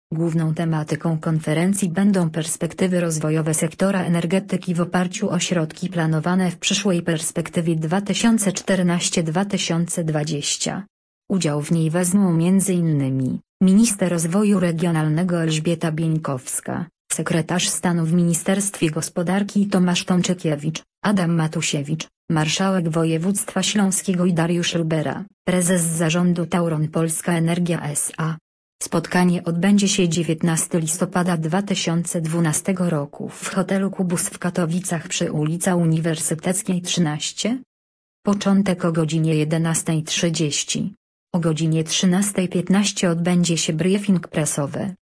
Główną tematyką konferencji będą perspektywy rozwojowe sektora energetyki w oparciu o środki planowane w przyszłej perspektywie 2014-2020. Udział w niej wezmą m.in. minister rozwoju regionalnego Elżbieta Bieńkowska, sekretarz stanu w Ministerstwie Gospodarki Tomasz Tomczykiewicz, Adam Matusiewicz, marszałek województwa śląskiego i Dariusz Rubera, prezes zarządu Tauron Polska Energia S.A. Spotkanie odbędzie się 19 listopada 2012 roku w hotelu Kubus w Katowicach przy ulicy Uniwersyteckiej 13. Początek o godzinie 11:30. O godzinie 13:15 odbędzie się briefing prasowy.